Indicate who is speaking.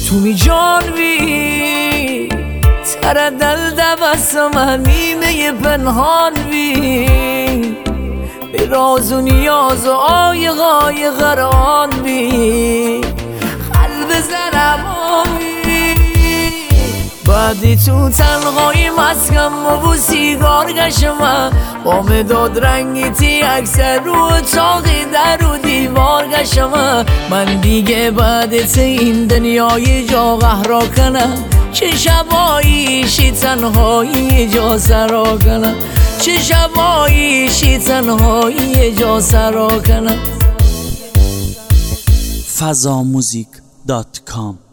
Speaker 1: تو می جانوی تر دل دوستم نیمه پنهان بی به راز و نیاز و آیقای غران بی قلب زنم آبی بعدی تو تنهایی مسکم و بو سیگار گشم با مداد رنگی تی اکثر رو تاقی در و دیوار گشم من دیگه بعدت این دنیای جا قهرا کنم چه شباییشی تنهایی جا سرا کنم چه شباییشی تنهایی جا سرا کنم
Speaker 2: fazamuzik.com